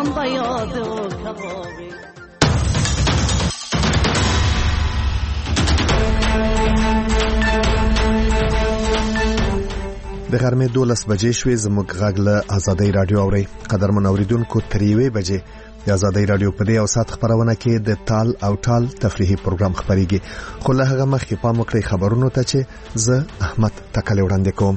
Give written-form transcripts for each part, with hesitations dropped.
هم به یاد و کبابی. د غرمې 12 بجې شوې. زموږ غږ له آزادۍ رادیو اوري. قدرمن اوریدونکو، تر 1 بجې د آزادۍ رادیو په دې او سات خبرونه کې د تال او ټال تفریحي پروګرام خبريږي. خو له هغه مخکې پام وکړئ خبرونو ته چې زه احمد تکل وړاندې کوم.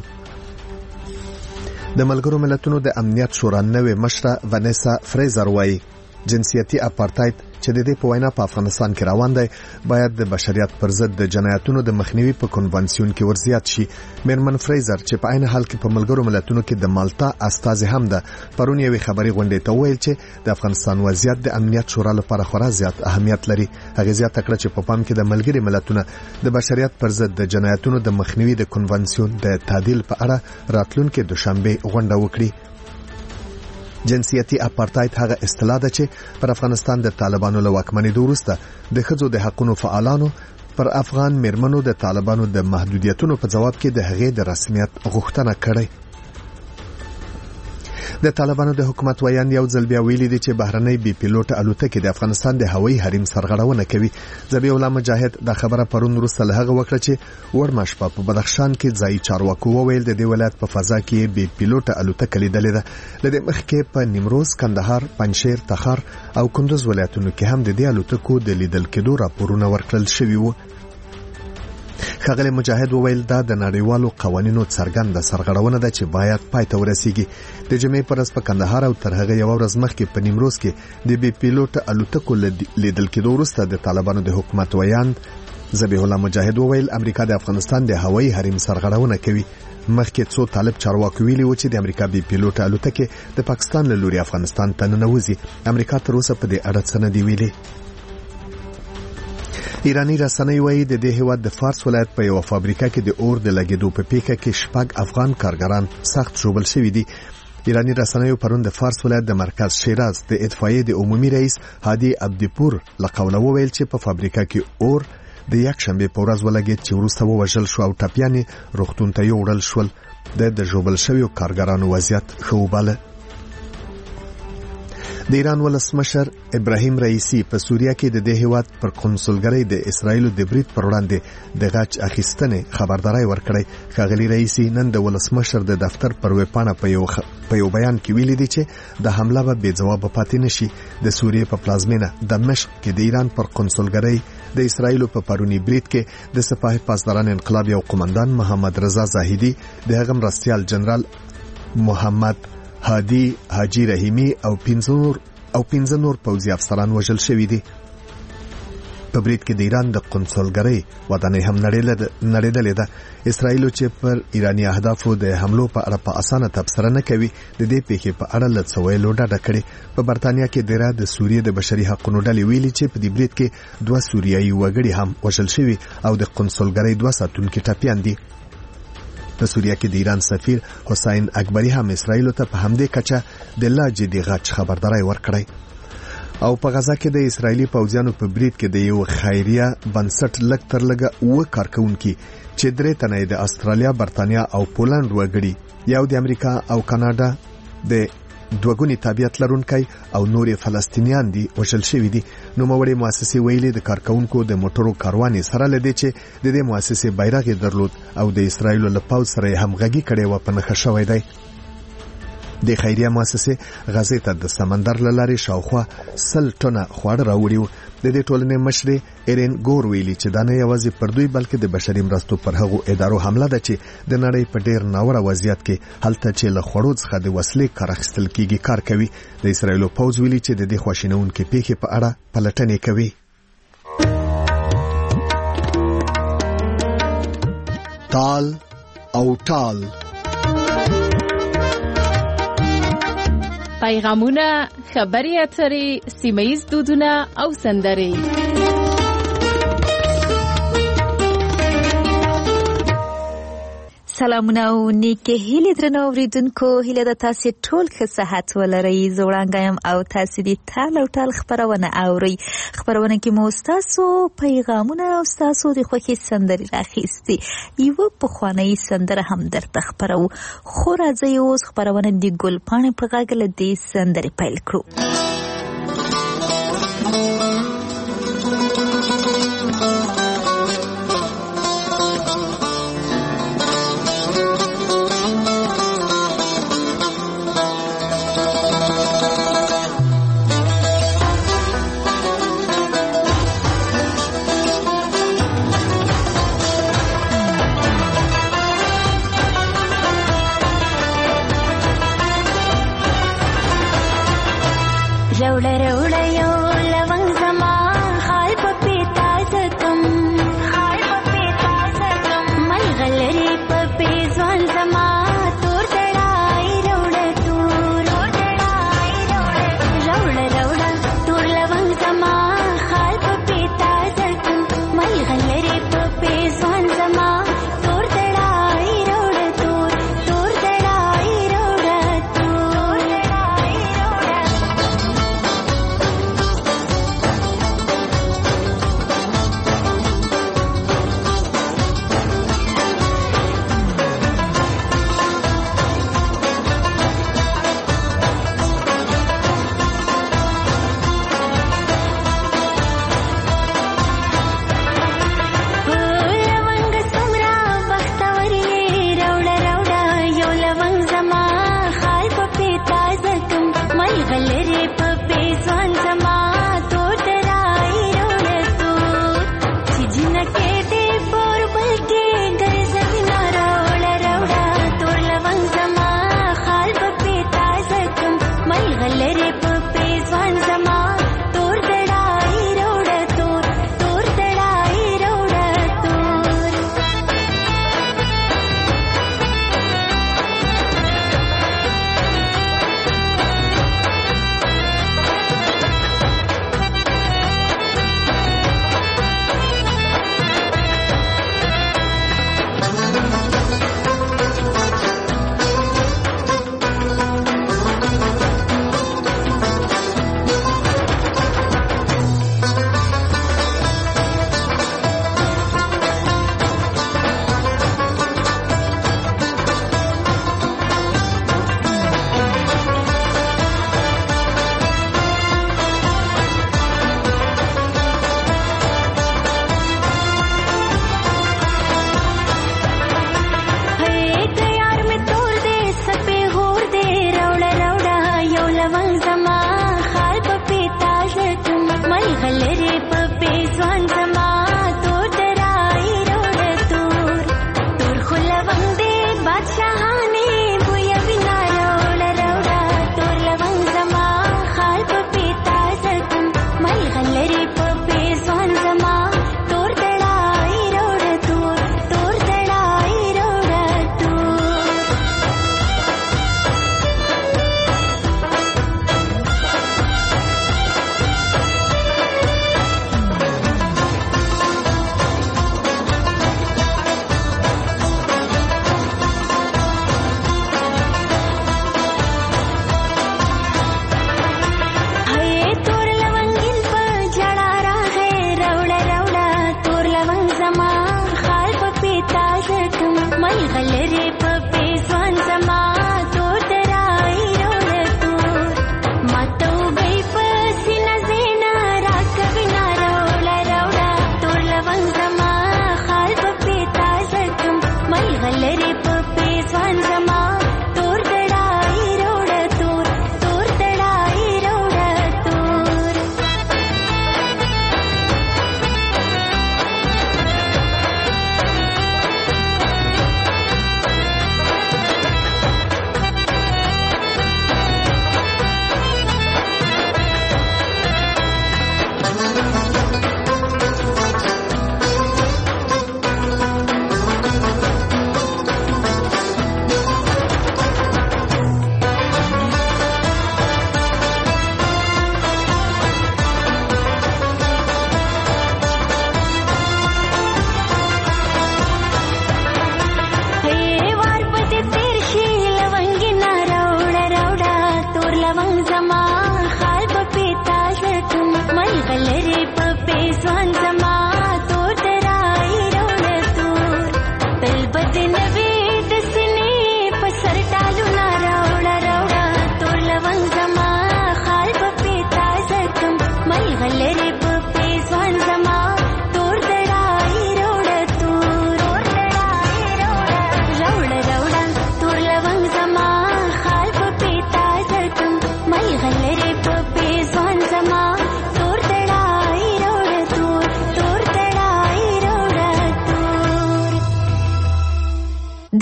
د ملګرو ملتونو د امنیت شورا نوې مشره ونیسا فریزر وايي جنسیتي اپارټایډ چې د دې په وینا په افغانستان کې روان دی باید د بشریت پر ضد د جنایتونو د مخنیوي په کنوانسیون کې ورزیات شي. میرمن فریزر چې په عین حال کې په ملګرو ملتونو کې د مالټا استازي هم ده، پرون یوې خبري غونډې ته ویل چې د افغانستان وضعیت د امنیت شورا لپاره خورا زیات اهمیت لري. هغه زیاته کړه چې په پام کې د ملګري ملتونو د بشریت پر ضد د جنایتونو د مخنیوي د کنوانسیون د تعدیل په اړه راتلونکي دوشنبه غونډه وکړي. جنسیتي اپارټایډ هغه اصطلاح ده چې پر افغانستان د طالبانو له واکمنۍ وروسته د ښځو د حقوقو فعالانو پر افغان میرمنو د طالبانو د محدودیتونو په جواب کې د هغې د رسمیت غوښتنه کړې. د طالبانو د حکومت ویان یو ځل بیا ویلي دي چې بهرنۍ بي پیلوټ الوتکې د افغانستان د هوایي حریم سرغړونه کوي. ذبیح الله مجاهد د خبره پرون وروسته له هغه وکړه چې ورمشپه په بدخشان کې ځای چارواکو وویل د دې ولایت په فضا کې بي پیلوټ الوتکه لیدلې ده. لدې مخکې په نیمروز، کندهار، پنجشیر، تخار او کندوز ولایتونو کې هم د دې الوتکو د لیدل کېدو راپورونه ورکړل شوي وو. ښاغلی مجاهد وویل دا د نړیوالو قوانینو څرګنده سرغړونه ده چې باید پای ته ورسیږي. د جمعې پر ورځ په کندهار او تر هغه یو ورځ مخکې په نیمروز کې د بي پیلوټ الوتکو لیدل کېدو وروسته د طالبانو د حکومت ویان ذبیح الله مجاهد وویل امریکا د افغانستان د هوایي حریم سرغړونه کوي. مخکې څو طالب چارواکي ویلي و چې د امریکا بي پیلوټ الوتکې د پاکستان له لوري افغانستان ته ننوځي. امریکا تر اوسه په دې اړه څه نه دی ویلي. ایرانی رسنۍ وایي د دې هیواد د فارس ولایت په یو فابریکه کې د اور د لګیدو په پیښه کې 6 افغان کارګران سخت ژوبل شوي دي. ایرانی رسنۍ پرون د فارس ولایت د مرکز شیراز د اطفائیې د عمومي رئیس هادي عبدیپور له قوله وویل چې په فابریکه کې اور د یک شنبه په ورځ ولګید چې وروسته ووژل شو او ټپیانې روغتون ته یوړل شول. د ژوبل شویو کارګرانو وضعیت ښه وباله. د ایران ولسمشر ابراهیم رئیسی په سوریه کې د دې هیواد پر قونسلګرۍ د اسرایلو د برید پر وړاندې د غچ اخیستنې خبرداري ورکړې. ښاغلی رئیسی نن د ولسمشر د دفتر پر ویبپاڼه په یو بیان کې ویلي دی چې د حمله به بې ځواب پاتې نشي. د سوریې په پلازمینه دمشق کې د ایران پر قونسلګرۍ د اسرایلو په پرونی برید کې د سپاه پاسداران انقلاب یو قومندان محمد رضا زاهدی، د هغه مرستیال جنرال محمد هادي حاجی رحیمی او 15 نور پوځي افسران وژل شوي دي. په برید کې د ایران د قونسلګرۍ ودانۍ هم نړېدلې ده. اسرایل چې پر ایرانی اهدافو د حملو په اړه په اسانه تبصره نه کوي، د دې پیښې په اړه له څویلو ډډه کړې. په برتانیا کې د سوریې د بشري حقوقو ډلې ویلي چې په دې برید کې 2 سوریایي وګړي هم وژل شوي او د قونسلګرۍ 2 ساتونکي ټپیان دي. په سوریه کې د ایران سفیر حسین اکبری هم اسرایل ته په همدې کچه د لا جدي غچ خبرداري ورکړی. او په غزا کې د اسرایلی پوځیانو په برید کې د یو خیریه بنسټ لږ تر لږه 2 کارکونکي چې 3 تنه د استرالیا، برتانیا او پولند وګړي، یو د امریکا او کاناډا د دوګونی تابعیت لرونکي او نور فلسطینیان دي وژل شوي دي. نوموړي مؤسسې ویلي د کارکونکو د موټرو کاروانې سره لدی چې د دې مؤسسې بیرغ درلود او د اسرایل له پوځ سره همغږي کړي و په نښه شوی دی. د خیریه مؤسسې غزې ته د سمندر له لارې شاوخوا 100 ټنه خواړه راوړي وو. د دې ټولنې مشر ایرین ګور ویلي چې دا نه یوازې پر دوی بلکې د بشري مرستو پر هغو ادارو حمله ده چې د نړۍ په ډیر ناوړه وضعیت کې هلته چې له خوړو څخه د وسلې کار اخیستل کیږي کار کوي. د اسرایل پوځ ویلي چې د دې خواشینونکو پیښې په اړه پلټنې کوي. تال او ټال پیغامونه، خبري اترې، سیمه‌ییز دودونه او سندرې. سلامونه او نیکه هیله درنو اوریدونکو، هیله د تاسو ټول ښه صحت ولرئ. زه وړاندایم او تاسو دې ټال او ټال خبرونه اورئ. خبرونه کې مو تاسو پیغامونه او تاسو د خوښي سندري راخېستي. یو پخوانی سندره هم درته خبرو. خو راځي اوس خبرونه د ګلپاڼې په غاګه له دې سندري پیل کړو. रौड़ा रौड़ा यो लवंग जमा हाल पपी ताजकम मल गलरी पपी ज्वान जमा तोर दड़ाई रौड़ा रौड़ा तोर लवंग जमा हाल पपी ताजकम मल गलरी पपी ज्वान जमा तोर दड़ाई रौड़ा तोर दड़ाई रौड़ा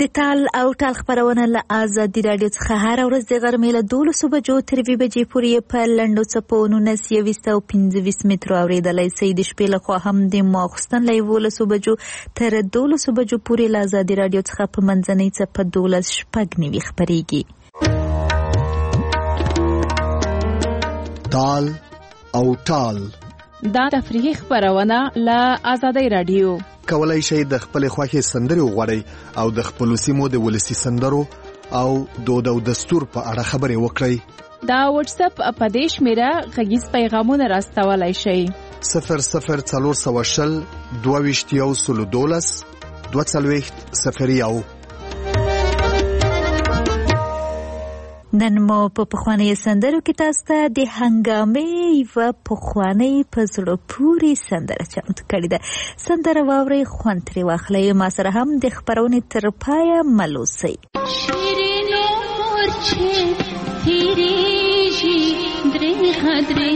تال او ټال خبرونه له آزادي رادیو څخه هر ورځ د غرمې له 12 بجو تر 2 بجې پورې په لنډو څپو 19 او 25 مترو اورېدلای شئ. د شپې لخوا هم د ماخوستن له 11 بجو تر 12 بجو پورې له آزادي رادیو څخه په منځنۍ څپه 12:09 خبرېږي. تال او ټال دا تفریحي خبرونه له آزادي رادیو. کولای شئ د خپل خوښې سندرې وغواړئ او د خپل سیمو د ولسی سندرو او دود او دستور په اړه خبرې وکړئ. دا واتس اپ اپدیش میرا غږیز پیغامونه راستولای شئ. 00420 22 22 نن مو په پخواني سندرو کې تاسو ته د هنګامې و پخواني په زړه پورې سندره چمتو کړې ده. سندره واورئ، خوند ترې واخلئ، ما سره هم د خبرونې تر پایه مل اوسئ. شیرینو مورچې تیریږي درې خدرې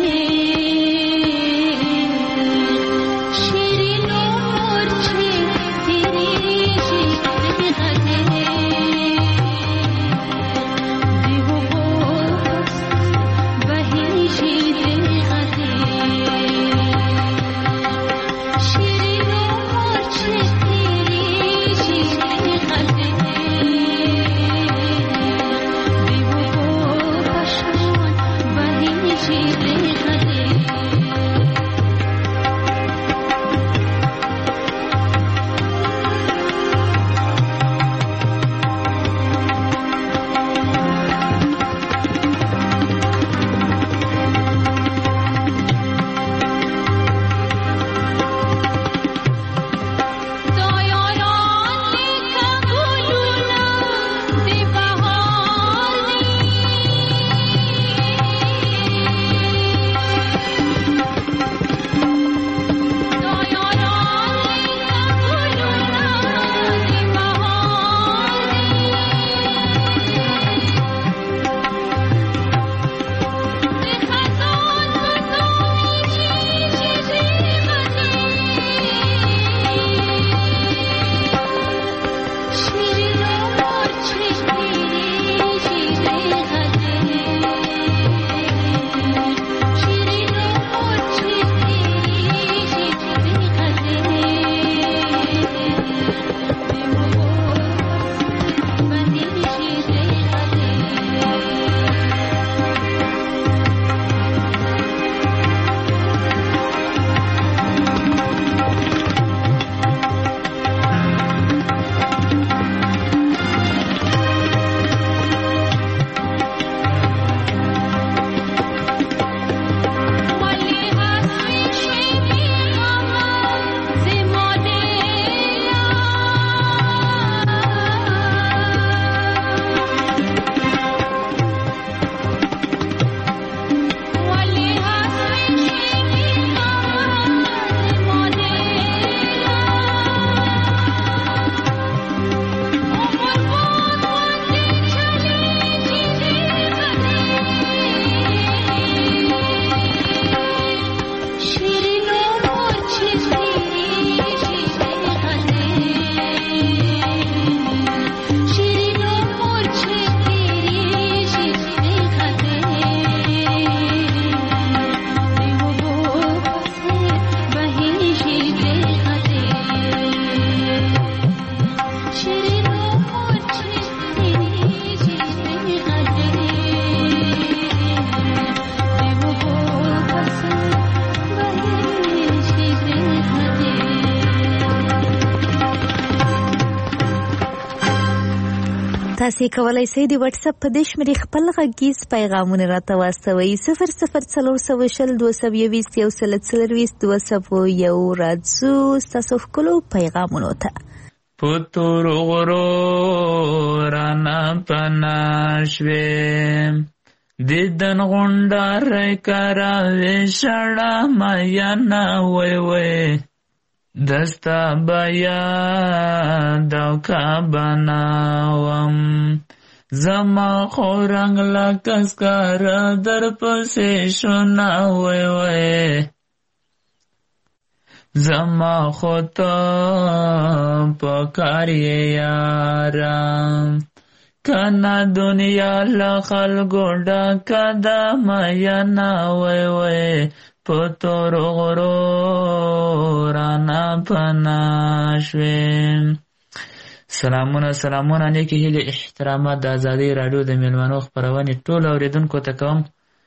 تاسو کولای شئ د واتس اپ په دې شمېرې خپل غږیز پیغامونه راته واستوئ. 00420 راځو ستاسو ښکلو پیغامونو ته. پتور غرو رانا پناشویم دیدن غونډار کراوي شړه مایا نه وای وای دستا بیا دوکا بناوم زما خورنګ لکس کار در پسې شو نه وای وای زما خطا پکار یارم کنا دنیا لخلقو ډکه ده مینا وای وای پتور غرو رانا پنا شویم. سلامونه نیکی هیلی احترامات د ازادي راډیو د میلمنو خپرونې ټول اوریدونکو ته کوم.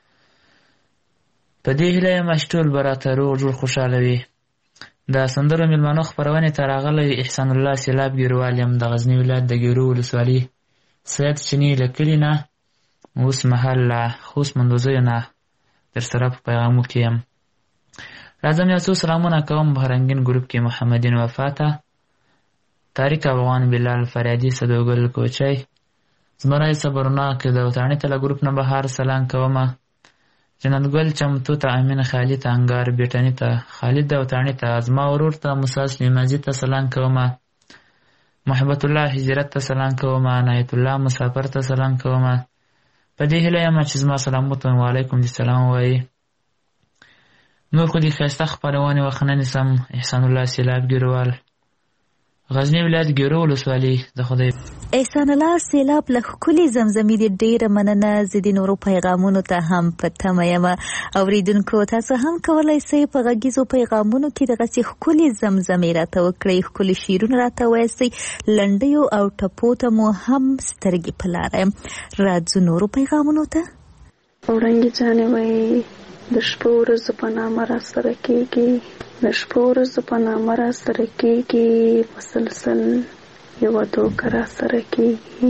په دې هیله یم چې ټول به راته روغ جوړ خوشحاله وي. د سندرو میلمنو خپرونې ته راغلی احسان الله سیلاب ګیروال یم د غزني ولایت د ګیرو ولسوالي سید چیني له کلي نه اوس مهال له خوست مندوزیو نه در سره په پیغامو کې یم. راځم یو څو سلامونه کوم بهرنګین ګروپ کې محمدین وفاته تاریک افغان بلال فریادي صدوګل کوچی زمرای صبرناک د وطنی تل ګروپ نه بهار سلام کومه جنتګل چمتو ته امین خالد انګار بیٹنی ته خالد د وطنی ته ازما ورور ته موسی سلیمازی ته سلام کومه محبت الله هجرت ته سلام کومه عنایت الله مسافر ته سلام کومه. په دې هیله یم چې زما سلامونه وعلیکم السلام وایي. نور خو دې ښایسته خپرونې وخت نه نیسم. احسان الله سیلاب ګیروال غزنی ولایت ګیرو ولسوالي د خدای. احسان الله سیلاب له ښکلي زمزمې دې ډېره مننه. زه د نورو پیغامونو ته هم په تمه یم. اورېدونکو تاسو هم کولی شئ په غږیزو پیغامونو کې دغسې ښکلي زمزمې راته وکړئ، ښکلي شعرونه راته ووایاستئ، لنډیو او ټپو ته مو هم سترګې په لاره یم. راځو نورو پیغامونو ته. وړانګې جانې وایي د شپو ورځو په نامه را سره کېږي، د شپو ورځو په نامه را سره کېږي، مسلسل یوه دوکه را سره کېږي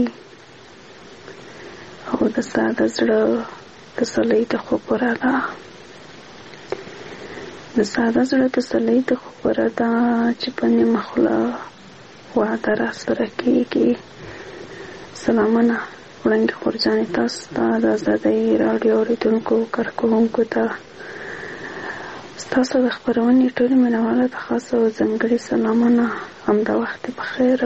او د ساده زړه تسلۍ د خبره ده، د ساده زړه تسلۍ د خبره ده چې په نیمه خوله واده را سره کېږي. سلامونه وړانګې خورجانې تاسو ته د ازادۍ راډیو اورېدونکو کارکوونکو ته ستاسو د خپرونې ټولې مینوالو ته خاصه او ځانګړې سلامونه. همدا وخت په خیر.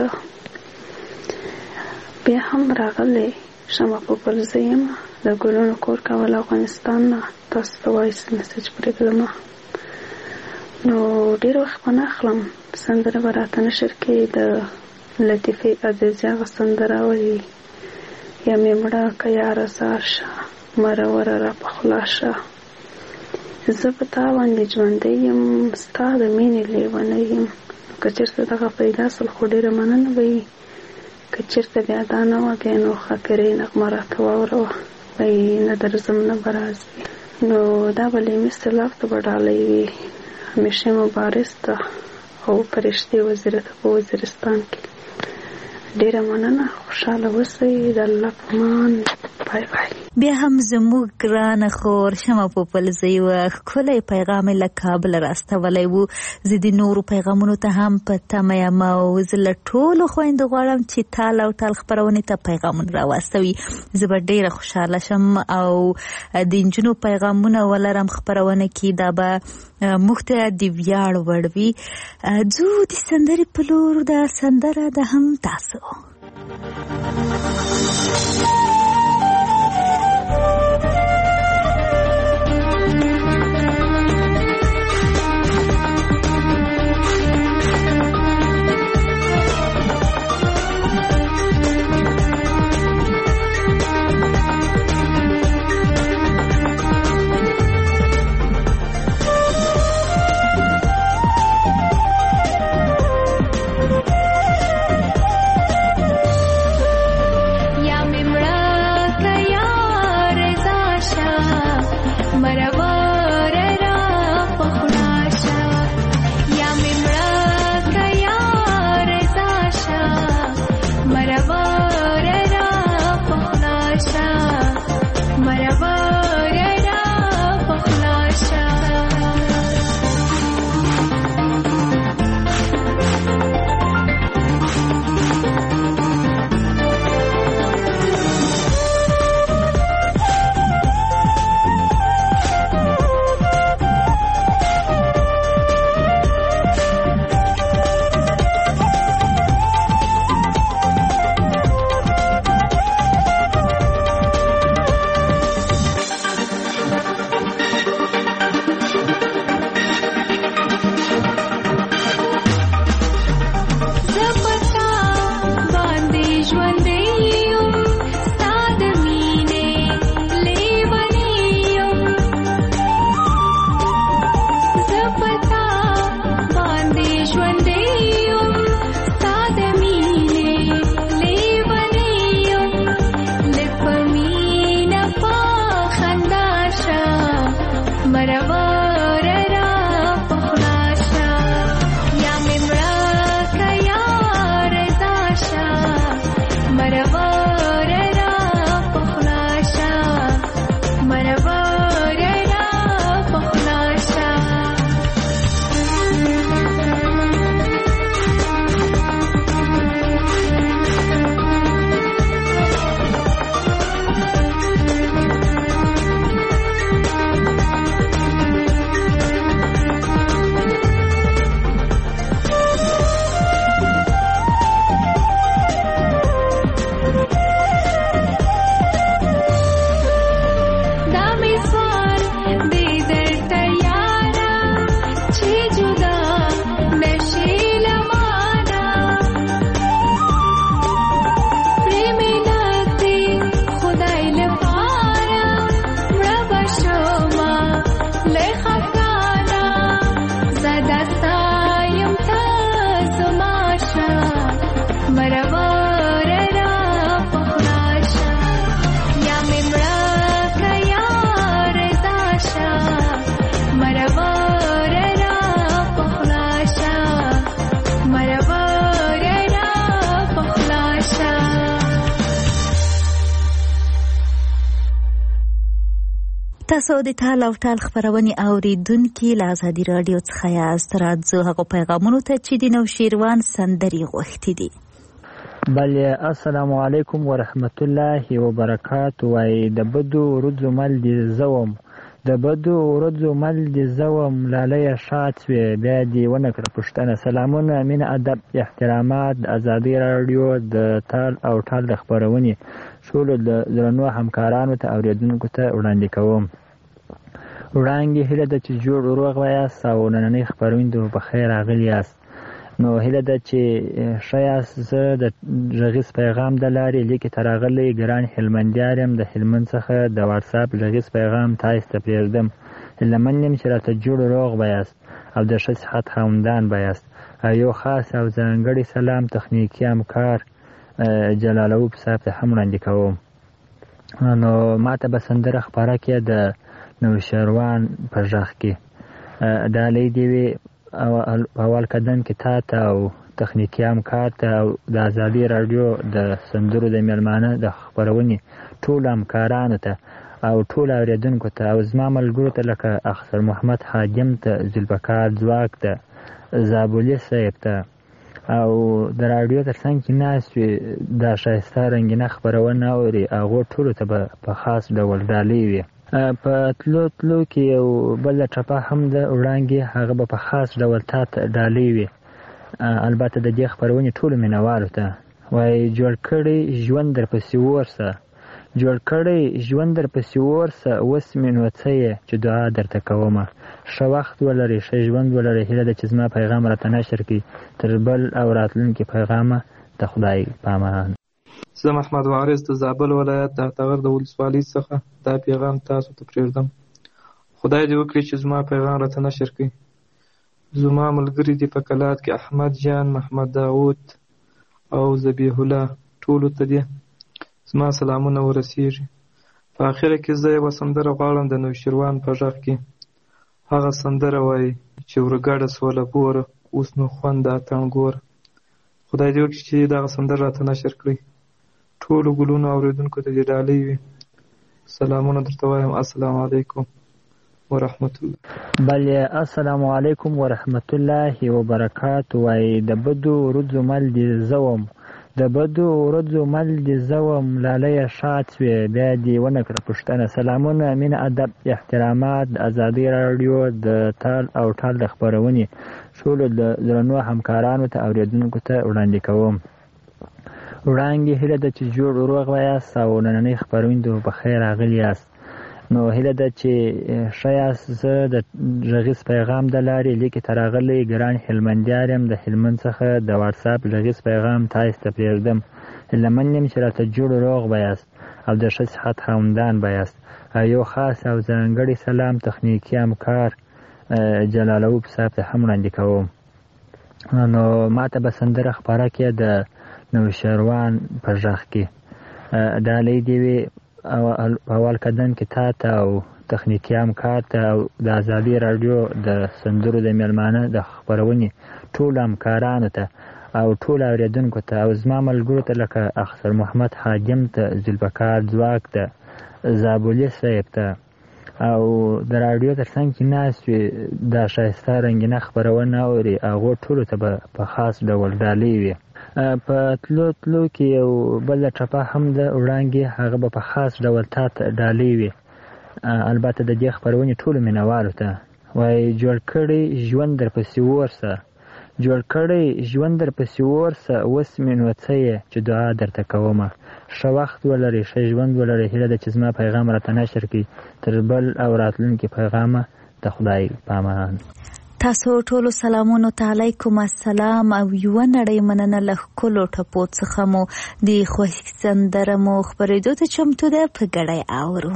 بیا هم راغلی شمه پوپل زه یم د ګلونو کور کول افغانستان نه تاسو ته وایس میسج پرېږدمه. نو ډېر وخت به نه اخلم، سندره به راته نشر کې د لطیفې عزیزي هغه سندره وایي یا مې مړه که یاره زار شه مرور را پخلا شه. زه په تا باندې ژوندی یم ستا د مینې لیونی یم. که چېرته دغه پیدا سل خو ډېره مننه به وي. که چېرته بیا دا نه وه بیا نو خاطرې نغمه راته واوروه وایي نه درځم نه به راځي. نو دا به لیمي سیلاب ته به ډالۍ وي، همیشه مبارز ته او فرشتې وزیره ته په وزیرستان کې. ډېره مننه، خوشحاله اوسئ، د الله په امان. بای بای. بیا هم زموږ ګرانه خور شمه پوپل زه یوه ښکلی پیغام یې له کابله راستولی و. زه د نورو پیغامونو ته هم په تمه یم او زه له ټولو خویندو غواړم چې تال او ټال خپرونې ته پیغامونه راواستوي. زه به ډېره خوشحاله شم او د نجونو پیغامونه ولرم خپرونه کې. دا به موږ ته د ویاړ وړ وي. ځو د سندرې په لور. د سندره ده هم تاسو. یا مې مړه مرور را پخلاشا یا ممرک یا رضاشا مرور را پخلاشا مرور را پخلاشا تاسو د ټال او ټال خبرونه اوریدونکي له ازادي رادیو څخه یاست. راځو هغه پیغامونو ته چې د نوشیروان سندري غوښتي دي. بله السلام علیکم ورحمت الله وبرکاته. وای د بدو ورځو مل دي زوم د بدو ورځو مل دي زوم لاله شات وی بیا دی ونه کړ پښتنه. سلامونه مين ادب احترامات ازادي رادیو د ټال او ټال خبرونه ټول د درنو همکارانو ته اوریدونکو ته وړاندې کوم. وړاندې هله د چې جوړ روغ وایاست او نننۍ خبرونه په خیر راغلی یاست. نو هله د چې شایاست زه د غږیز پیغام د لارې لیکي تراغلی ګران هلمندیارم د هلمند څخه د واتس اپ غږیز پیغام تاسو ته پرېږدم. هلمندیم چې راته جوړ روغ وایاست او د ښه صحت خاوندان وایاست. یو خاص او ځانګړی سلام تخنیکي همکار جلالوب صاحب ته هم وړاندې کوم. نو ماته به سندره خپاره کې د نوشیروان په غږ کې دا لیدې وي اول قدم کې تا ته او تخنیکي همکار ته او د ازادي رادیو د سندرو د میلمانه د خبرونې ټول همکارانو ته او ټول اوریدونکو ته او زما ملګرو ته لکه اختر محمد حاجم ته ذوالفقار ځواک ته زابولي صاحب ته او د رادیو تر څنګ کې ناست وي دا ښایسته رنګینه خبرونه اوري هغو ټولو ته به په خاص ډول ډالۍ وي. په تلو کې یو بله ټپه هم د وړانګې هغه به په خاص ډول تا ته ډالۍ وي. البته د دې خبرونې ټولو مینوالو ته وایي جوړ کړی ژوند درپسې ورسه جوړ کړی ژوند درپسې ورسه اوس مې نو څه یې چې دعا درته کومه. ښه وخت ولرئ ښه ژوند ولرئ. هیله ده چې زما پیغام راته نشر کړي تر بل او راتلونکي پیغامه د خدای پامان. زه محمد وارث د زابل ولایت د اتغر د ولسوالۍ څخه دا پیغام تاسو ته پرېږدم. خدای دې وکړي چې زما پیغام راته نشر کړي. زما ملګري دي په کلات کې احمد جان، محمد داود او ذبیح الله ټولو ته دي زما سلامونه ورسیږي. په اخره کې زه یوه سندره غواړم د نوشیروان په غږ کې. هغه سندره وایي چې ورګډه سوله بوره اوس نو خوند د اتڼ ګوره. خدای دې وکړي چې دغه سندره راته نشر کړي. ټولو ګلونو اوریدونکو ته دې ډالۍ وي. سلامونه درته وایم. السلام علیکم ورحمت الله. بله السلام علیکم ورحمت الله وبرکاته. وای د بدو ورځو مل دي زوم د بدو ورځو مل دي زوم لاله شات وی بیا دی ونه کړ پښتنه. سلامونه مين ادب احترامات ازادي رادیو د ټال او ټال خبرونه ټول د درنو همکارانو ته اوریدونکو ته وړاندې کوم. وړاندې هله د چې جوړ روغ وایاست او نننۍ خبرونه په خیر راغلی یاست. نو هله ده چې شایاست زه د غږیز پیغام د لارې لیکي تراغلی ګران هلمندیارم د هلمند څخه د واتس اپ غږیز پیغام تاسو ته پرېږدم. هلمندیم چې راته جوړ روغ وایاست او د ښه صحت خاوندان وایاست. یو خاص او ځانګړی سلام تخنیکي همکار جلالوب صاحب ته هم وړاندې کوم. نو ماته به سندره خپاره کې د نوشیروان په غږ کې دا لیدې وي اول قدم کې تا ته او تخنیکي همکار ته او د ازادي راډیو د سندرو د میلمانه د خپرونې ټولو همکارانو ته او ټولو اورېدونکو ته او زما ملګرو ته لکه اخسر محمد حاجم ته ذوالفقار ځواک ته زابولي صاحب ته او د راډیو تر څنګ چې ناست وي دا ښایسته رنګینه خپرونه اوري هغو ټولو ته به په خاص ډول ډالۍ وي. په تلو کې یو بله ټپه هم د وړانګې هغه به په خاص ډول تا ته ډالۍ وي. البته د دې خپرونې ټولو مینوالو ته وایي جوړ کړی ژوند درپسې ورسه جوړ کړی ژوند درپسې ورسه اوس مې نو څه یې چې دعا درته کومه. ښه وخت ولرئ ښه ژوند ولرئ. هیله ده چې زما پیغام راته نشر کړي. تر بل او راتلونکي پیغامه د خدای پامان. تاسو ټولو سلامونو ته علیکم السلام او یوه نړۍ مننه له ښکلو ټپو څخه مو د خوښ سندره مو خپرېدو ته چمتو ده په ګډه اورو.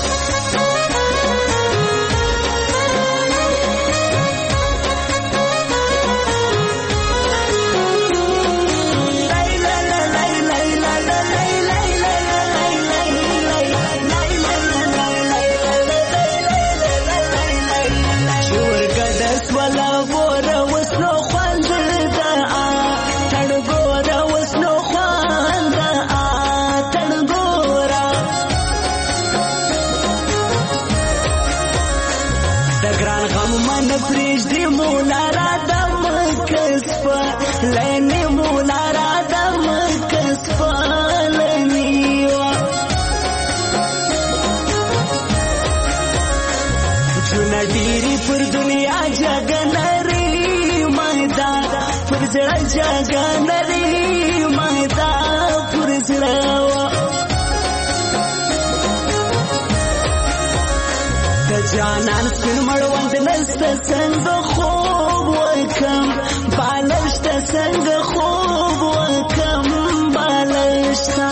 جانان سپین مړوند نسته څنګه خوب وکم بالشته څنګه خوب وکم بالشته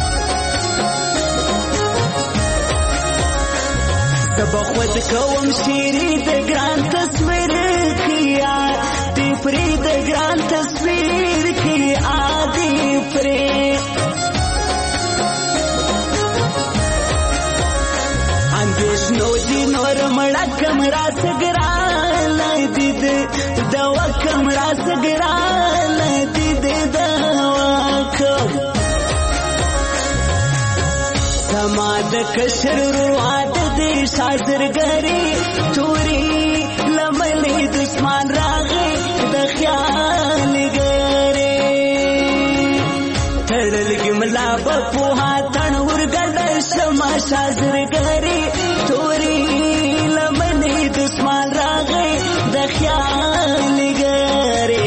زبا خود کوم شیری د ګران تصویر کیا دی پری د ګران تصویر کیا دی پری نو دی نور مړه کمرا سګرال دید دوا کمرا سګرال دید دوا کم سماد کشر رواد دی شازرګری توري لملې دشمن راغې د خیال ګره تړلګ ملا په هاتن ورګل شمه شازرګری توري لمنې دشمن راغې د خیال ګره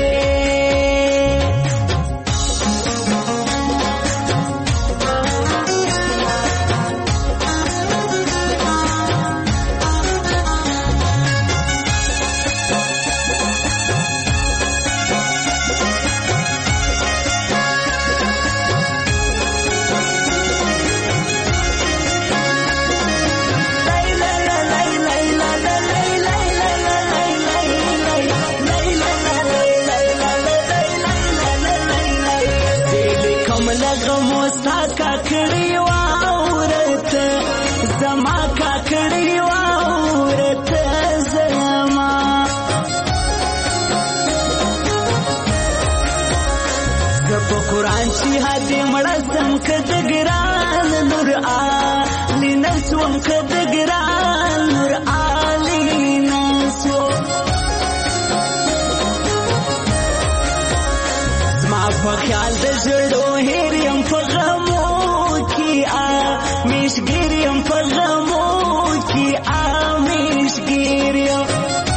خیال د زړو هریم په غمو کې میشګریم په غمو کې میشګریم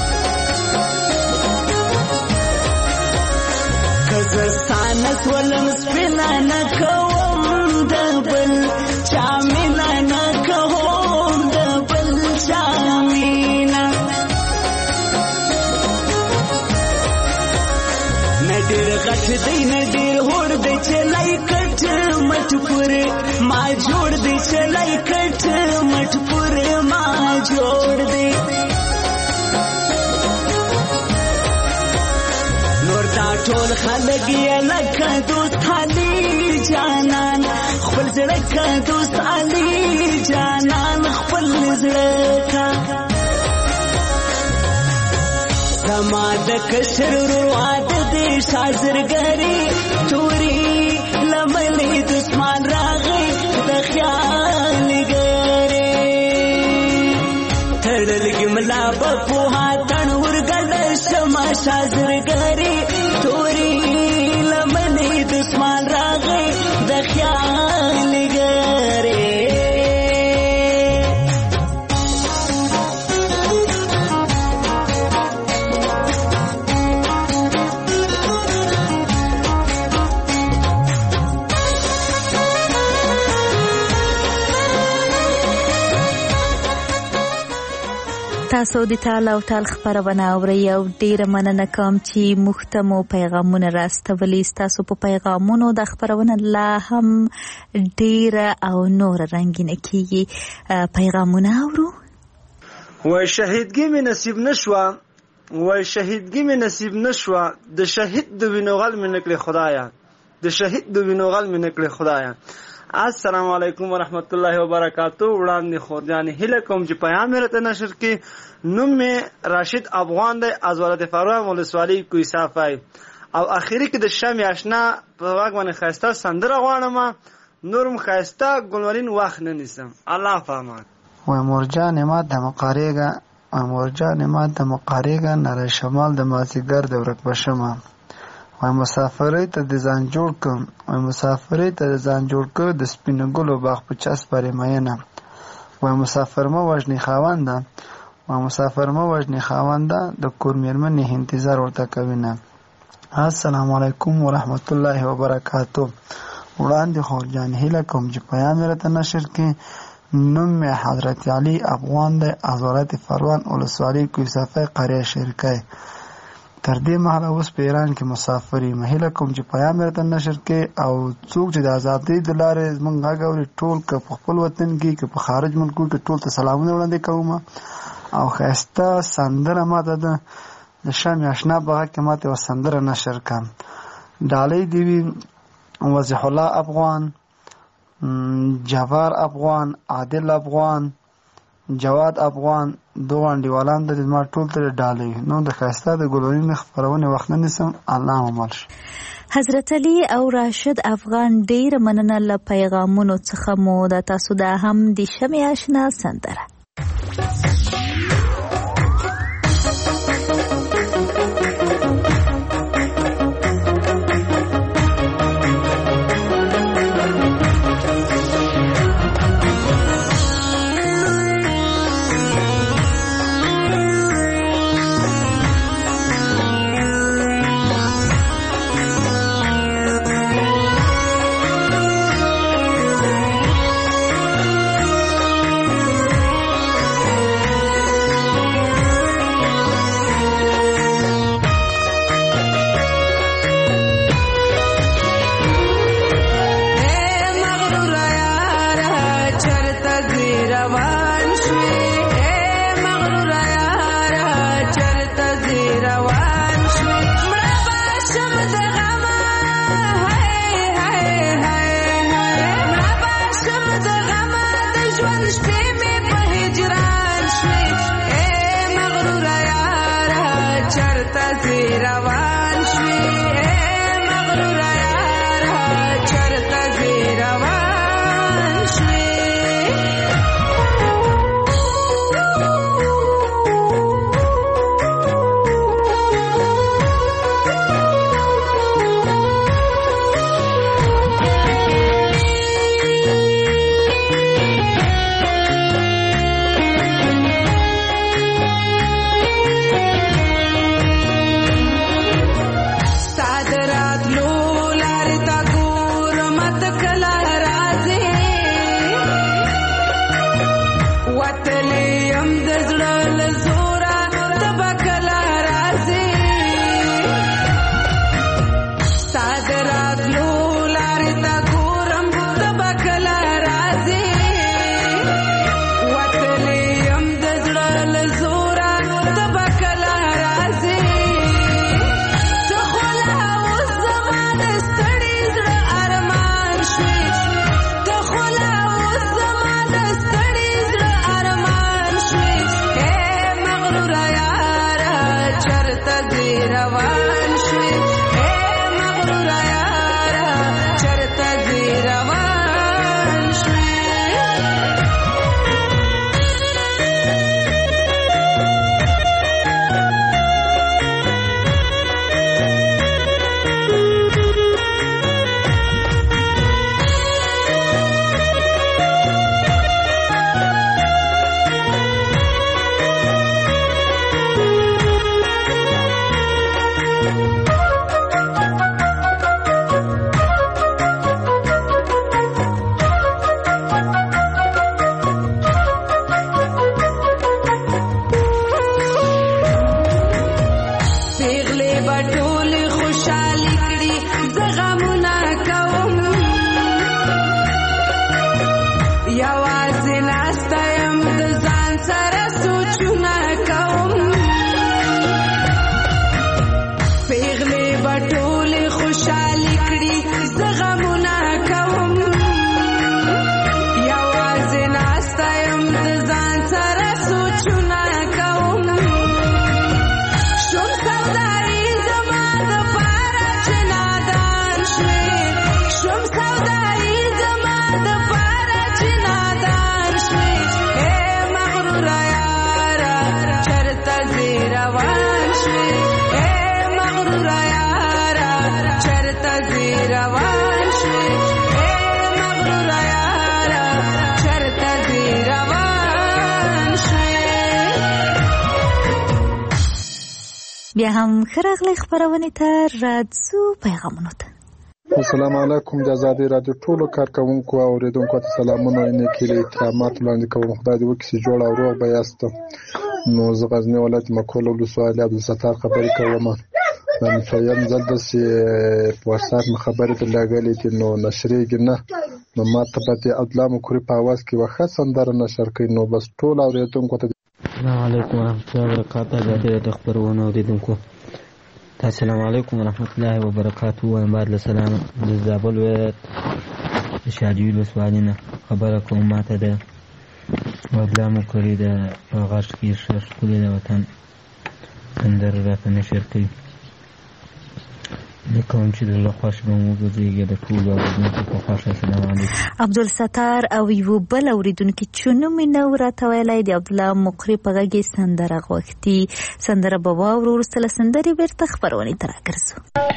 کزستان سولم سپینا نه کوم د بل چا مینا نه کوم د بل چا مینا ډېر غټ دی نه ډېر هوړ دی چې لای کټ مټ پورې ما جوړ دی چې لای کټ مټ پورې ما جوړ دی نور دا ټول خلک یې لکه دوست علي جانان خپل زړه که دوست علي جانان خپل زړه کا زما د کشر رواد دې شازرګری توري لملې دسمان راغی د خیال ګری تړلګ ملا په هاتن ورګل شما شازرګری توري لملې دسمان راغی د خیال ګری تاسو د تعالی او تعالی خبرونه اورئ او ډیره مننه کوم چې محتمو پیغامونه راستولي تاسو په پیغامونو د خبرونه لا هم ډیره او نور رنگینه کیږي پیغامونه اورو وای شهیدګي مې نصیب نشوا د شهید د وینوغل مې نکړي خدایا السلام علیکم ورحمت الله وبرکاتہ وړاندې خورجان هله کوم چې پیغام راته نشر کې نوم می راشد افغان دی از ولایت فاروق ولسوالی کوی صافای او اخیری کې د شام آشنا په واګ باندې خاسته سندره غواړم نورم خاسته ګلورین وخت نه نیسم الله فهمان و مرجان ما د مقاریګا نره شمال د مازیګر د ورک بشمه وای مسافرۍ ته د ځان جوړ کړ د سپینو ګلو باغ په چس پرې مینه وای مسافر مه وژنې خاونده د کور میرمنې انتظار ورته کوینه السلام علیکم ورحمت الله وبرکاتہ وړاندې خورجان هیله کوم چې پیغام راته نشر کې نوم می حضرت علی افغان د ولایت فروان ولسوالی کوی صفای قریه شرکای تر دې مهاله اوس په ایران کې مسافرې مهله کوم چې پیغام راته نشر کې او څوک چې د آزادۍ د لارې زمونږ غږ اوري ټول که په خپل وطن کې که په خارج ملکو کې ټول ته سلامونه وړاندې کوم او ښایسته سندره ماته د شام آشنا په غږ کې ماته یوه سندره نشر کړم ډالۍ دې وي وضیح الله افغان جوار افغان عادل افغان جواد افغان دو انډیوالان د ما ټول تر ډالۍ نو د خاسته د ګلورین خبرونه وخت نه نسم الله عمل حضرت علی او راشد افغان ډیر مننه له پیغامونو څخه مو د تاسو د هم د شمع آشنا سندره دې روان شوې مغرور یاره چرته دې روان شوې بیا هم خراغلی خبرونه ته راځو پیغامونو ته. السلام علیکم د آزادۍ رادیو ټولو کارکونکو او اوریدونکو ته سلامونه او نیکې احترامات وړاندې کوم. خدای دې وکړي چې جوړ او روغ به یاست. نو زه غزنی ولایت مکول ولسوالۍ عبدالستار خبرې کوم. نن فیم ځل داسې په واتساپ مې خبرې درلګلې دي نو نشریږي نه نو ما ته به د عبدالله مکوري په اواز کې یوه ښه سندره نشر کوي نو بس ټول اوریدونکو ته السلام علیکم ورحمۃ اللہ وبرکاتہ. آزادۍ رادیو خبرونه اوریدونکو ته السلام علیکم ورحمۃ اللہ وبرکاتہ. وایم بعد له سلام د زابل ولایت د شاجوی ولسوالۍ نه خبره کوم. ماته د عبدالله مکوري د په غږ کې ښه ښکلې د وطن سندره راته نشر کوي. کوم چې د زړه خوښ به مو وګرځېږي د ټولو اورېدونکو په خوښه. السلام علیکم. عبدالستار او یو بل اورېدونکي چې نوم یې نه و راته ویلی د عبدالله مقري په غږ یې سندره غوښتي. سندره به واورو. وروسته له سندرې بېرته خپرونې ته راګرځو.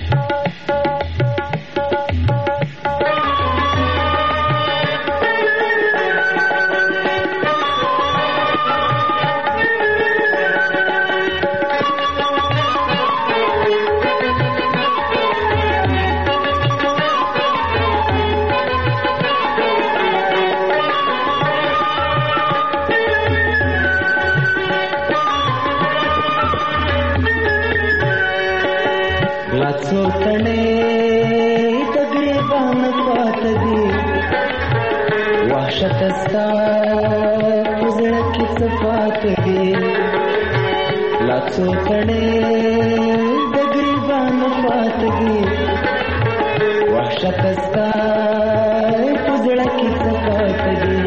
شکستا زړه کې صفات دي لا څو کړي د ګریبان فات دي وحشتستا زړه کې صفات دي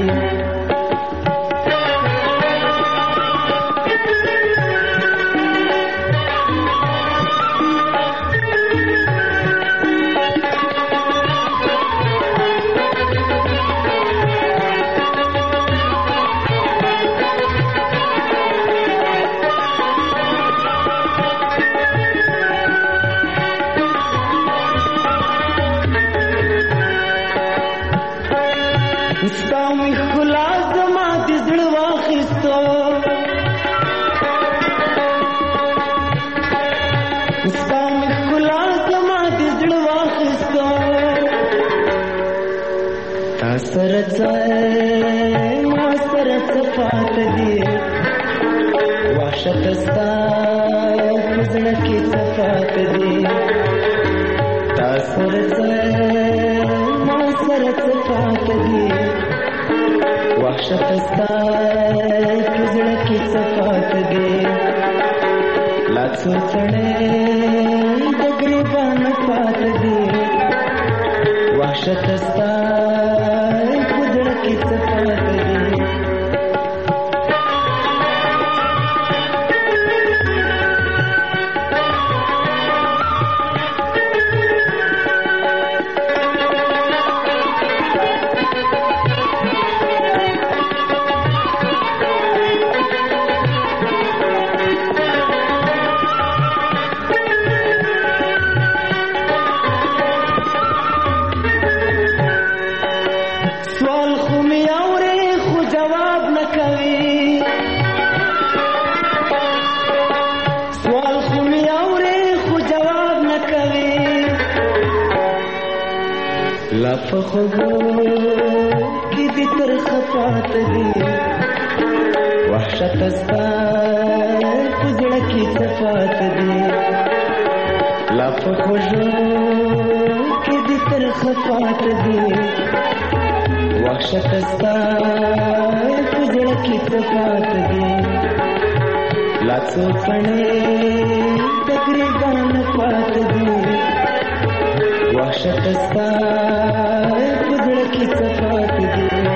وحشتستا زړه کې صفات دي تاثر ما سره صفات دي وحشتستا زړه کې صفات دي لا څو څړې د ګریبان فات دي وحشتستا زړه کې صفات دي لا په خوبو کې دې تر خفات دي وحشت ستا په زړه کې صفات دي لا په خوبو کې دې تر خفات دي وحشت ستا په زړه کې صفات دي لا څو کڼې تقریبا پات دي وحشت ستا په زړه کې صفات دي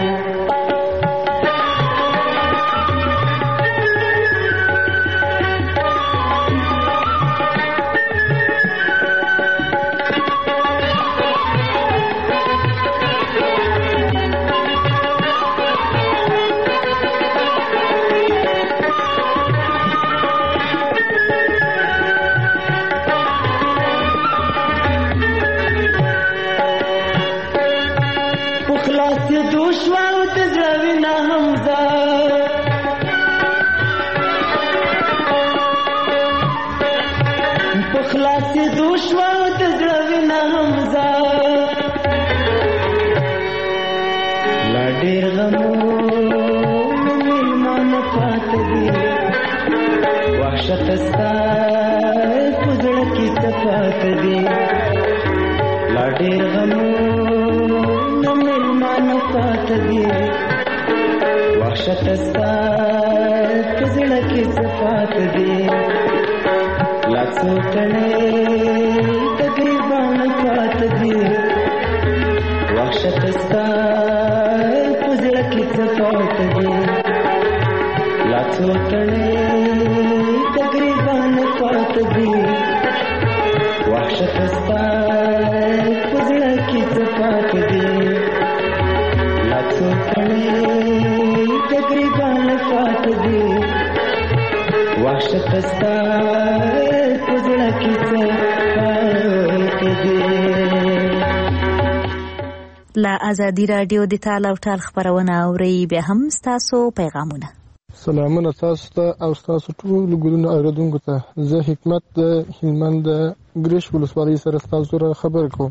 لا ازادي رادیو د تال او ټال خبرونه اوري به هم تاسو پیغامونه. سلامونه تاسو ته او تاسو ټول ګلونه اوریدونکو ته. زه حکمت د هلمند ګریش ولسوالۍ سره تاسو سره خبر کوم.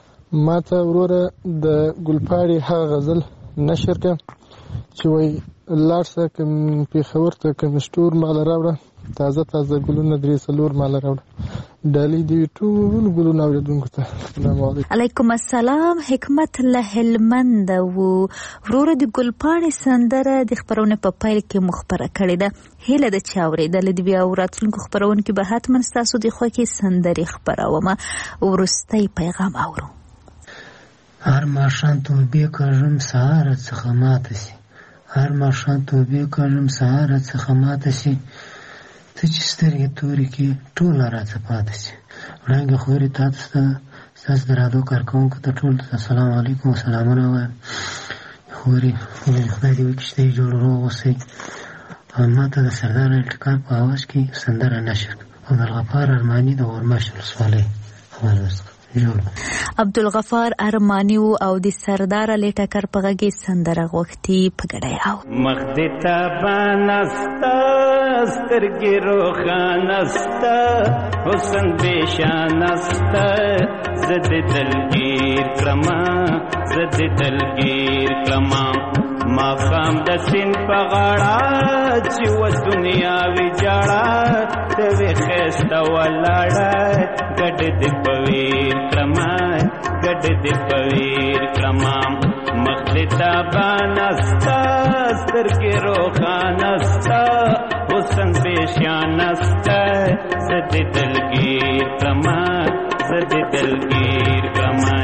ما ته وروره د ګلپاړي هغه غزل نشر کړ چې وای لارسه کوم پیښور ته کوم شتور مال راوړه تازه ګلونه درې څلور مال راوړه ډالۍ دی ټول ګلونه اوریدونکو ته. السلام علیکم. علیکم السلام. حکمت له هلمند وو. وروره د ګلپاڼې سندره د خبرونه په پیل کې مخبره کړې ده. هیله ده چې اوریدل دې بیا راتلونکو خبرونه کې به حتما تاسو د خوښي سندري خبرومه. ورستی پیغام اورو. هر ماښام توبې کوم سهار څخه ماته سي هر ماښام توبې کوم سهار څخه ماته سي ته چې سترګې تورې کې ټوله راڅه پاتې سي وړانګې خورې تاسو ته ستاسو د راډیو کارکوونکو ته ټولو ته السلام علیکم سلامونه وایم خورې خدای دې وکړي چې ته یې جوړ روغ اوسئ او ما ته د سردار الټکار په اواز کې سندره نشر عبدالغفار ارماني د اورماش ولسوالۍ خبر درڅخه عبدالغفار ارمانی او د سردار لیټکر په غږی سندره غوښتي په ګډه او مخ دې تابانستا سترګې روښانستا حسن بېشانستا زه دې دلګیر کړمه زه دې دلګیر کړمه ماښام د سیند په غاړه چې و دنیا ویجاړه ته وې ښایسته ولاړه ګډ دې په ویر کړمه ګډ دې په ویر کړمه مخ دې تابانه ستا سترګې روښانه ستا حسن بېشانه ستا زه دې دلګیر کړمه زه دې دلګیر کړمه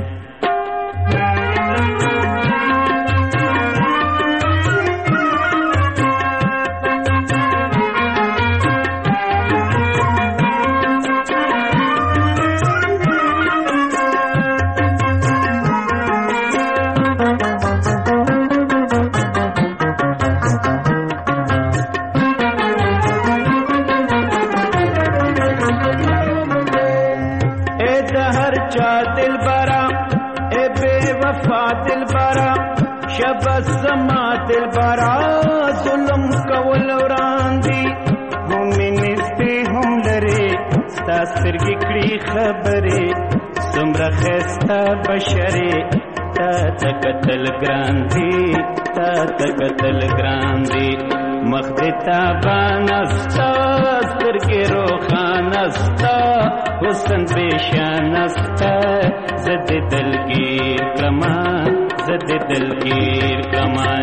زما دل برا ظلم کول وړاندې هم نږدې هم لرې ستا سترګې کړي خبرې زه دومره ښایسته بشرې تا ته کتل ګران دي تا ته کتل ګران دي مخ دې تابانه ستا سترګې روښانه ستا حسن بېشانه ستا زه دې دلګیر کړمه زه دې دلګیر کړمه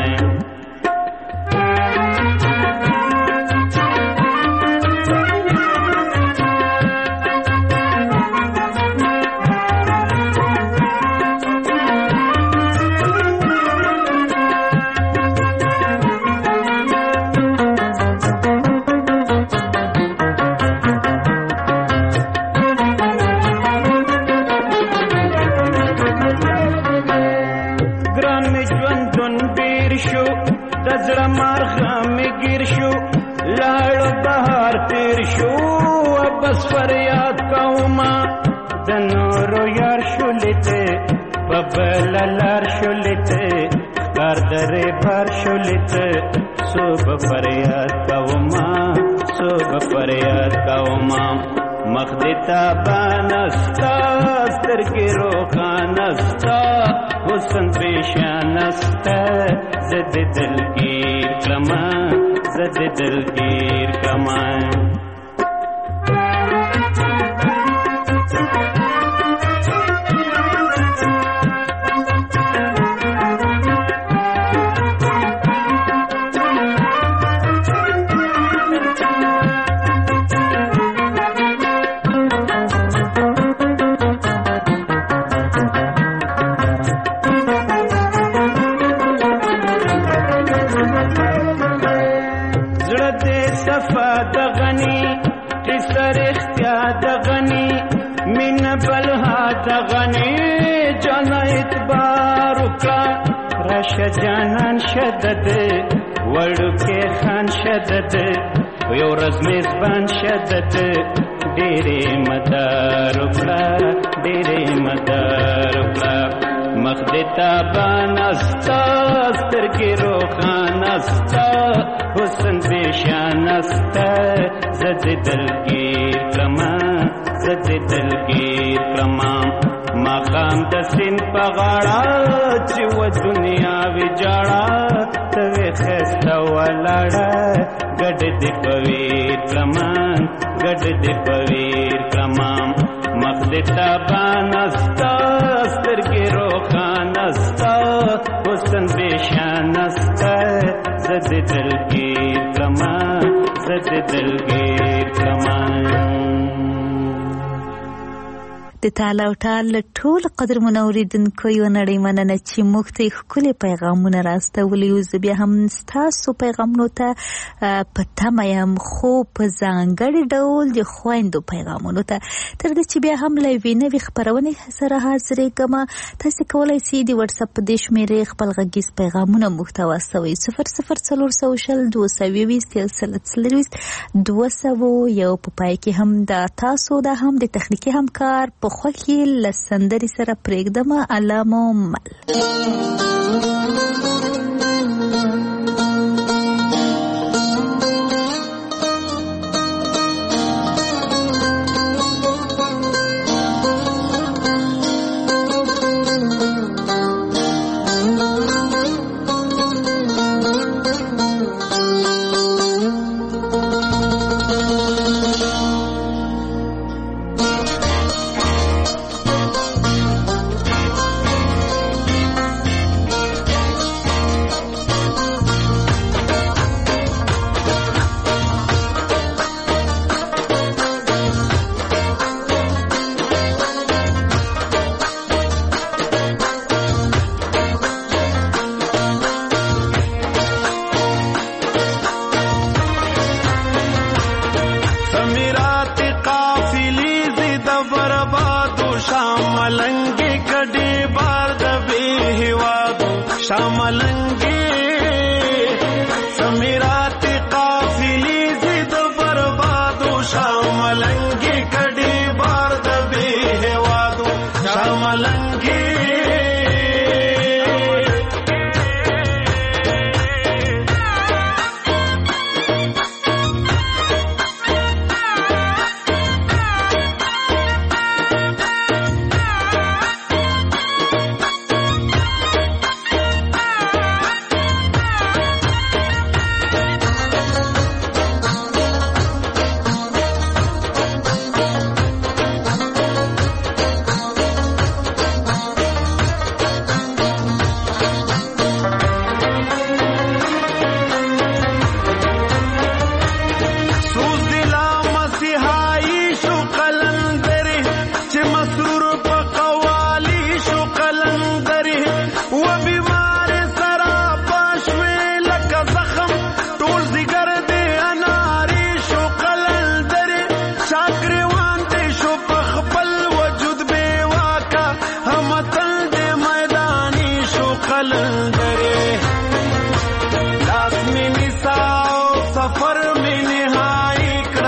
فریاد کوما د نورو یار شولیته ببل لار شولیته کار درې بار شولیته صوب فریاد کوما صوب فریاد کوما مخ دې تابانه ستا سترګې روښانه ستا حسن پېشانه ستا زه دې دلګیر کړمه زه دې دلګیر کړمه جانان شدد وړوکی خان شدد یو ورځ میزبان شدد ډېرې مدار وکړه ډېرې مدار وکړه مخ دې تابانه ستا سترګې روښانه ستا حسن بېشانه ستا زه دې دلګیر کړمه زه دې دلګیر کړمه ماښام د سیند په غاړه چې و دنیا ویجاړه ته وې ښایسته ولاړه ګډ دې په ویر کړمه ګډ دې په ویر کړمه مخ دې تابانه ستا سترګې روښانه ستا حسن بېشانه ستا زه دې دلګیر کړمه زه دې دلګیر کړمه د تال او ټال ټول قدرمنو اوریدونکو یو نړۍ مننه چې موږ ته ښکلي پیغامونه راستولي یو. زه بیا هم ستاسو پیغامونو ته په تمه یم، خو په ځانګړي ډول د خویندو پیغامونو ته. تر دې چې بیا هم له یوې نوې خپرونې سره حاضرېږم، تاسې کولی سئ د وټساپ په دې شمېرې خپل غږیز پیغامونه موږ ته واستوئ 00400 یو په پای کې هم د تاسو دا هم د تخنیکي همکار په خوښي له سندرې سره پرېږدم علامه مل.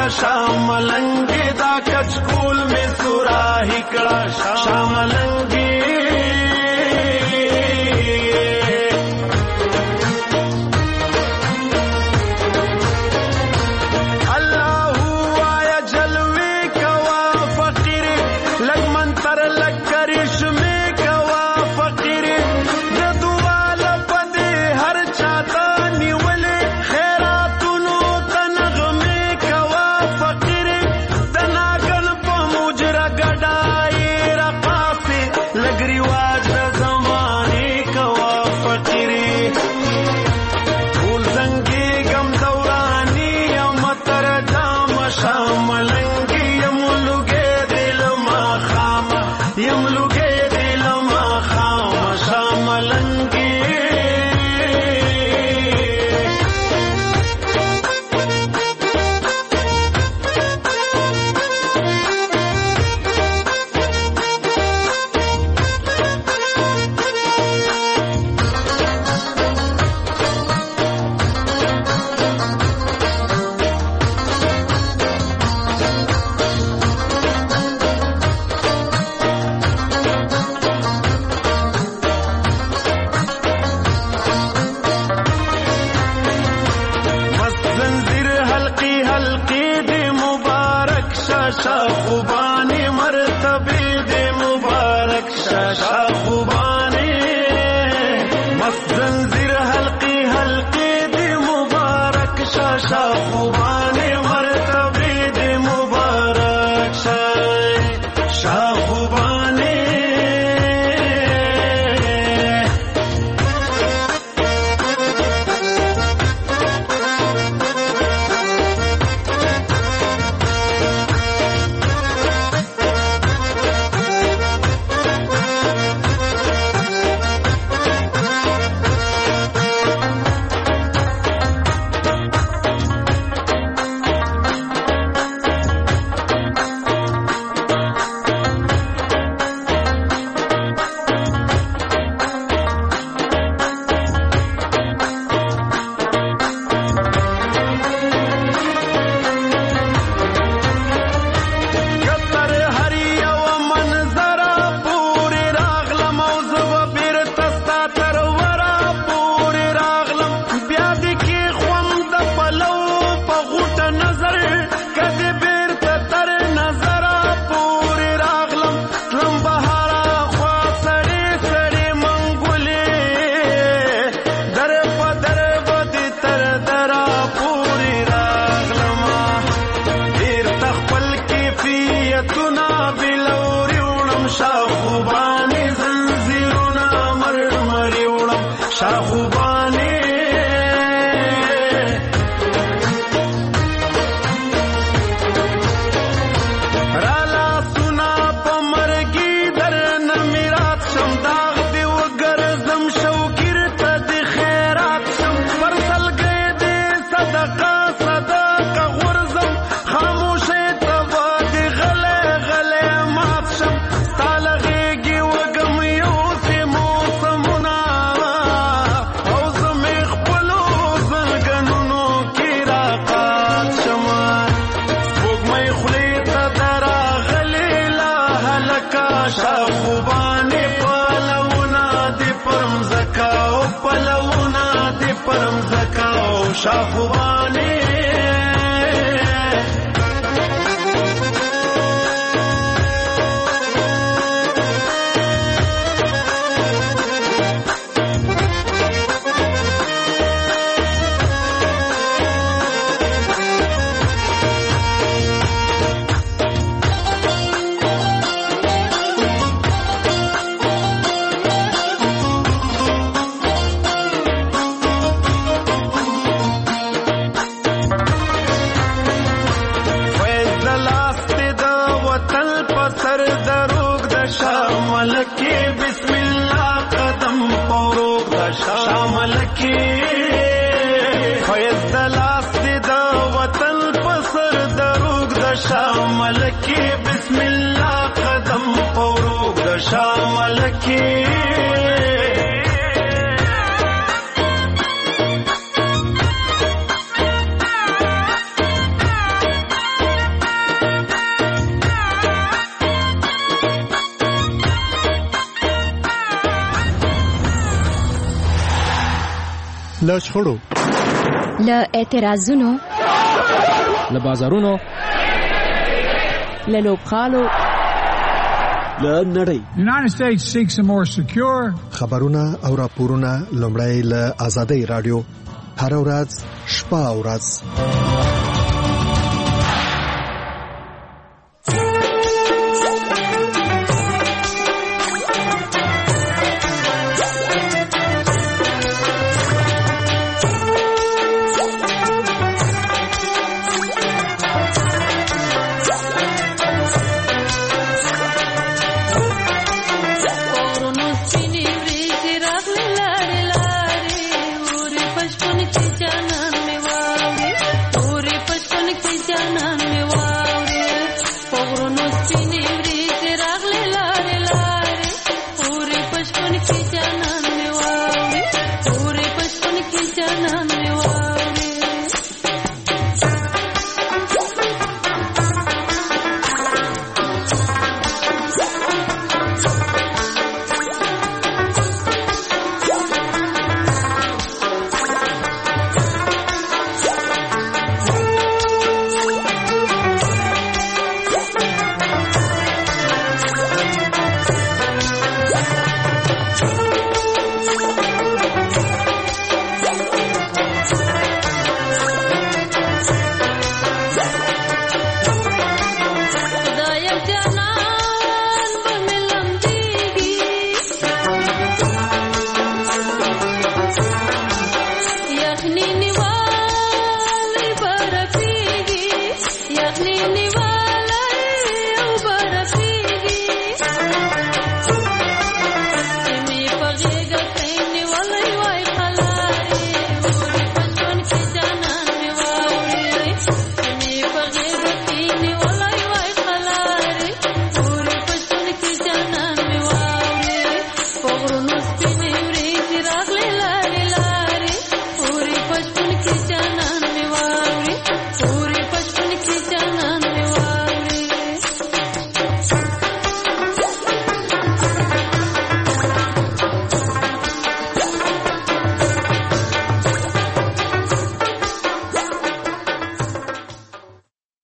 شاملنګي دا کچکول می سوراهی کړه شاملنګي له شخړو، له اعتراضونو، له بازارونو، له لوبغالو، له نړۍ. United States seeks a more secure. خبرونه او راپورونه لومړی له آزادۍ رادیو هر ورځ شپه او ورځ